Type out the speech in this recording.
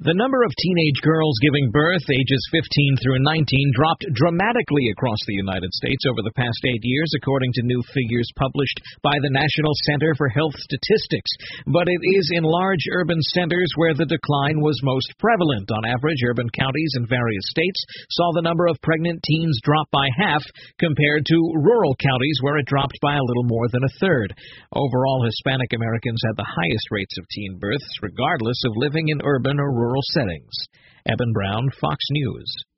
The number of teenage girls giving birth, ages 15 through 19, dropped dramatically across the United States over the past 8 years, according to new figures published by the National Center for Health Statistics. But it is in large urban centers where the decline was most prevalent. On average, urban counties in various states saw the number of pregnant teens drop by half, compared to rural counties where it dropped by a little more than a third. Overall, Hispanic Americans had the highest rates of teen births, regardless of living in urban or rural settings. Eben Brown, Fox News.